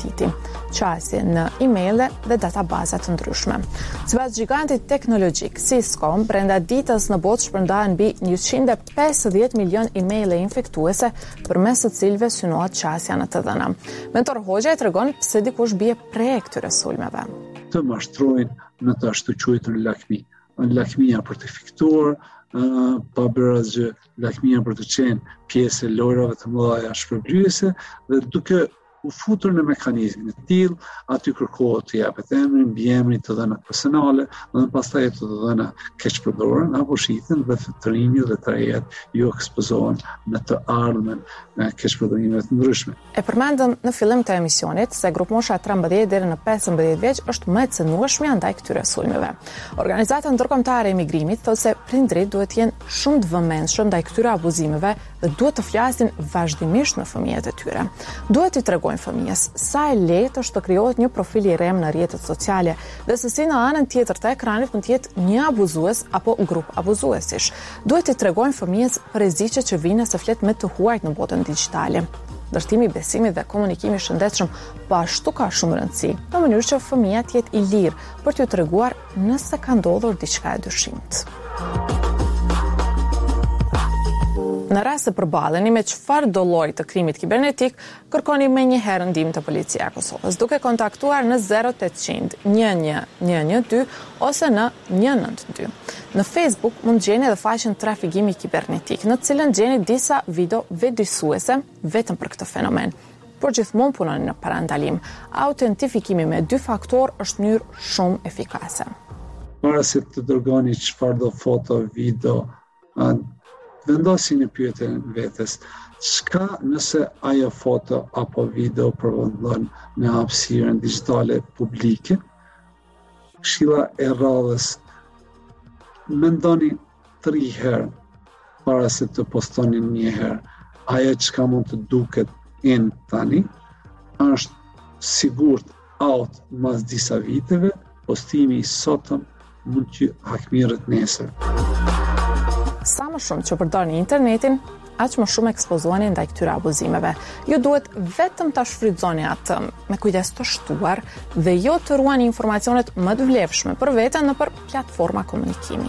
apetiti, qasje në emaile dhe databaza të ndryshme. Sipas gigantit teknologjik Cisco, brenda ditës në botë shpërndahen mbi 150 milion emaile infektuese përmes të cilëve synohet qasja në të dhëna. Mentor Hoxha tregon pse dikush bie prej këtyre sulmeve. Të mashtrojnë në të ashtu quajtur lakmi. Lakmia për të fiktuar, pa bërë asgjë, lakmia për të qenë pjesë e lojrave të mëdha shpërblyese dhe duke u futur në mekanizmin e tillë, aty kërkohet të japet emri, mbiemri të dhënat personale, dhe pastaj të dhëna keq përdoren apo shiten dhe të rinjt dhe të rejet ju ekspozohen në të ardhmen keq përdorime të ndryshme. E përmendëm në fillim të emisionit se grup mosha 13 deri në 15 vjeç është më e cënueshme ndaj këtyre sulmeve. Organizata ndërkombëtare e migrimit thotë se prindrit duhet të jenë shumë të vëmendshëm ndaj këtyre abuzimeve dhe duhet të flasin vazhdimisht me fëmijët e tyre. Duhet t'i tregojnë fëmijës sa e lehtë është të krijohet një profil i rrem në rrjetet sociale dhe se si në anën tjetër të ekranit mund të jetë një abuzues apo grup abuzuesish. Duhet t'i tregojnë fëmijës për rreziqet që vijnë se flet me të huajt në botën digjitale. Ndërtimi i besimit dhe komunikimi i shëndetshëm po ashtu ka shumë rëndësi, në mënyrë që fëmia të jetë i lirë për t'u treguar nëse ka ndodhur diçka e dyshimit. Në rast se përballeni me çfarë do lloji të krimit kibernetik, kërkoni menjëherë ndihmë të Policia e Kosovës duke kontaktuar në 0800 1112 ose në 192. Në Facebook mund gjeni edhe faqen Trafigimi kibernetik, në të cilën gjeni disa video vëdësuese vetëm për këtë fenomen. Por gjithmonë punoni në parandalim. Autentifikimi me 2 faktor është mënyrë shumë efikase. Para se të dërgoni çfarëdo foto, video, vendosini pyetjen vetes, çka nëse ajo foto apo video përvendon në hapësirën digjitale publike? Këshilla e radhës, mendoni 3 herë para se të postoni një herë. Ajo çka mund të duket in tani, është sigurt out mas disa viteve, postimi i sotëm mund të hakmirët nesër. Sa më shumë që përdorni internetin, aq më shumë ekspozoheni ndaj këtyre abuzimeve. Ju duhet vetëm ta shfrytëzoni atë me kujdes të shtuar dhe jo të ruani informacionet më të vlefshme për veten nëpër platforma komunikimi.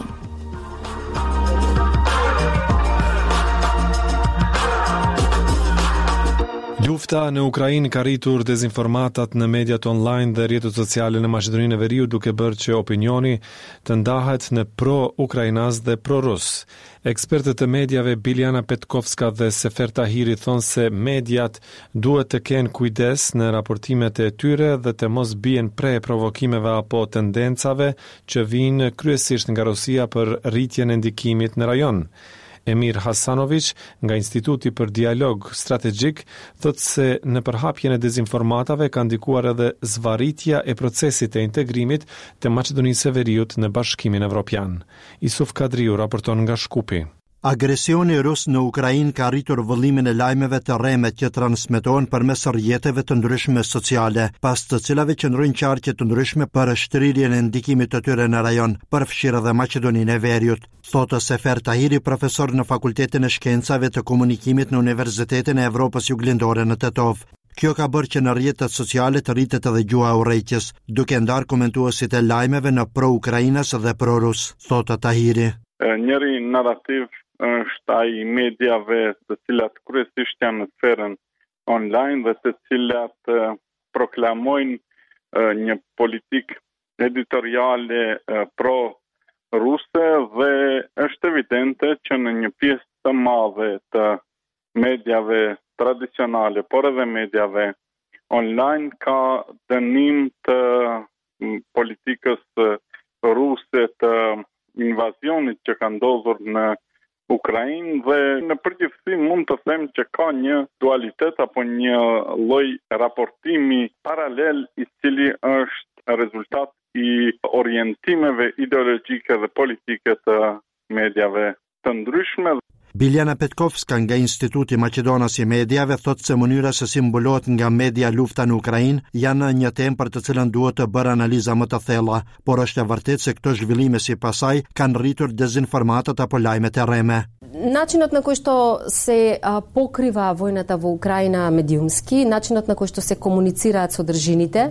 Lufta në Ukrainë ka rritur dezinformatat në mediat online dhe rrjetet sociale në Maqedoninë e Veriut, duke bërë që opinioni të ndahet në pro-ukrainas dhe pro-rus. Ekspertët e mediave Biljana Petkovska dhe Sefer Tahiri thonë se mediat duhet të kenë kujdes në raportimet e tyre dhe të mos bien pre provokimeve apo tendencave që vijnë kryesisht nga Rusia për rritjen e ndikimit në rajon. Emir Hasanović nga Instituti për Dialog Strategjik thotë se në përhapjen e dezinformatave ka ndikuar edhe zvarritja e procesit e integrimit të Maqedonisë së Veriut në Bashkimin Evropian. Isuf Kadriu raporton nga Shkupi. Agresioni rus në Ukrainë ka rritur vëllimin e lajmeve të rreme që transmetohen përmes rrjeteve të ndryshme sociale, pas të cilave qëndrojnë qarqe të ndryshme për shtrirjen e ndikimit të tyre në rajon, përfshirë edhe Maqedoninë e Veriut, thotë Sefer Tahiri, profesor në Fakultetin e Shkencave të Komunikimit në Universitetin e Evropës Juglindore në Tetov. Kjo ka bërë që në rrjetet sociale të rritet edhe gjua e urrejtjes, duke ndarë komentuesit e lajmeve në pro-ukrainas dhe pro-rus, thotë Tahiri. Njëri narrativ është ai mediave të cilat kryesisht janë në sferën online dhe të cilat proklamojnë një politikë editoriale pro-ruse dhe është evidente që në një pjesë të madhe të mediave tradicionale, por edhe mediave online ka dënim të politikës ruse të invazionit që ka ndodhur në Ukrainë dhe në përgjithësi mund të them që ka një dualitet apo një lloj raportimi paralel i cili është rezultat i orientimeve ideologjike dhe politike të mediave të ndryshme. Biljana Petkovska nga Instituti Maqedonas i Mediave thotë se mënyra se si mbulohet nga media lufta në Ukrainë janë një temë për të cilën duhet të bërë analiza më të thella, por është e vërtetë se këto zhvillime sipas saj kanë rritur dezinformatat apo lajmet e rreme. Начинот на кој што се покрива војната во Украина медиумски, начинот на кој што се комуницираат содржините,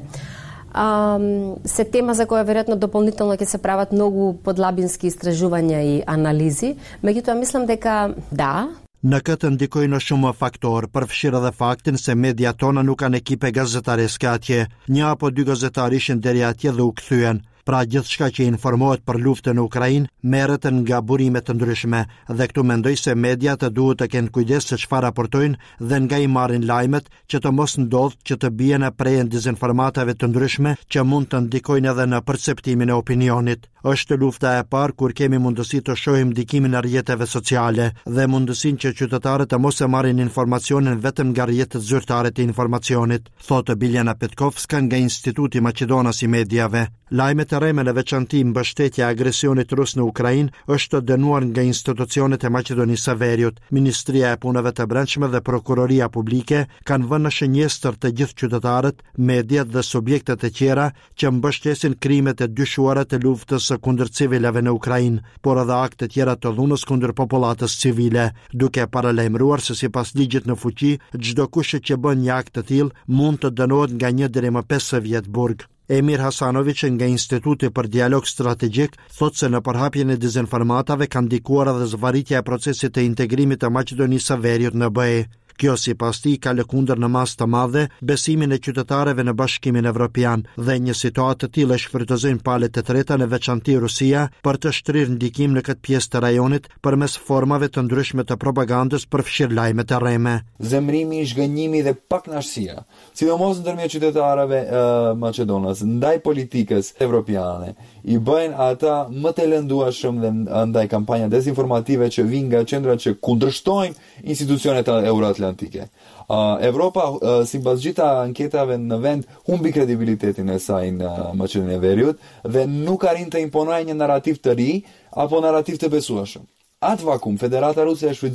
се тема за која веројатно дополнително ќе се прават многу подлабински истражувања и анализи. Меѓутоа мислам дека да. Në këtë ndikojnë shumë faktorë, përfshirë edhe faktin se media tona nuk kanë ekipe gazetareske atje. Një apo dy gazetar ishin deri atje dhe u kthyen. Pra gjithçka që informohet për luftën në Ukrainë merret nga burime të ndryshme dhe këtu mendoj se mediat duhet të kenë kujdes se çfarë raportojnë dhe nga i marrin lajmet që të mos ndodhë që të bien në prejen dezinformatave të ndryshme që mund të ndikojnë edhe në perceptimin e opinionit. Është lufta e parë kur kemi mundësi të shohim ndikimin e rrjeteve sociale dhe mundësinë që qytetarët të mos e marrin informacionin vetëm nga rrjetet zyrtare të informacionit, thotë Biljana Petkovska nga Instituti Maqedonas i Mediave. Lajmet e rreme në veçanti mbështetja e agresionit rus në Ukrainë është dënuar nga institucionet e Maqedonisë së Veriut. Ministria e Punëve të Brendshme dhe Prokuroria Publike kanë vënë në shënjestër të gjithë qytetarët, mediat dhe subjektet e tjera që mbështesin krimet e dyshuara të luftës kundër civileve në Ukrainë, por edhe akte tjera të dhunës kundër popullatës civile, duke paralajmëruar se sipas ligjit në fuqi, çdo kush që bën një akt të tillë mund të dënohet nga 1 deri më 5 vjet burg. Emir Hasanovic nga Instituti për Dialog Strategjik thotë se në përhapjen e dezinformatave ka ndikuar edhe zvarritja e procesit të integrimit të Maqedonisë së Veriut në BE. Kjo sipas tij ka lëkundër në masë të madhe besimin e qytetarëve në Bashkimin Evropian dhe një situatë të tillë shfrytëzojnë palët e treta në veçanti Rusia për të shtrirë ndikim në këtë pjesë të rajonit përmes formave të ndryshme të propagandës përfshirë lajmet e rreme. Zemrimi, zhgënjimi dhe pakënaqësia, sidomos ndërmjet qytetarëve maqedonas ndaj politikës evropiane, i bëjnë ata më të lëndueshëm dhe ndaj kampanja dezinformative që vijnë nga qendrat që kundërshtojnë institucionet euroatlantike. Evropa, sipas gjitha anketave në vend, humbi kredibilitetin e saj në Maqedoninë e Veriut dhe nuk arrin të imponojë një narrativ të ri apo narrativ të besueshëm. Atë vakum, Federata Ruse i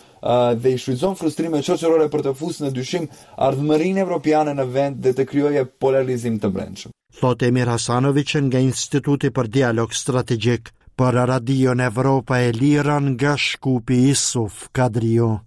shfrytëzon frustrime shoqërore për të fusë në dyshim ardhmërinë evropiane në vend dhe të krijojë polarizim të brendshëm. Thotë Emir Hasanovic nga Instituti për Dialog Strategjik. Për Radion Evropa e Lira nga Shkupi Isuf Kadrio.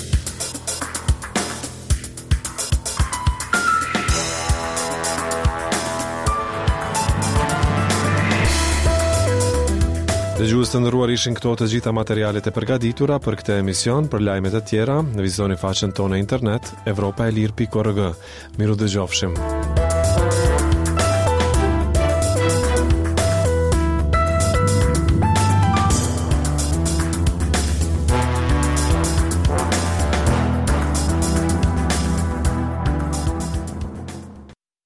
Dëgjues të nderuar, ishin këto të gjitha materialet e përgatitura për këtë emision. Për lajmet e tjera, vizitoni faqen tonë në internet evropaelir.org. Miru dëgjofshim.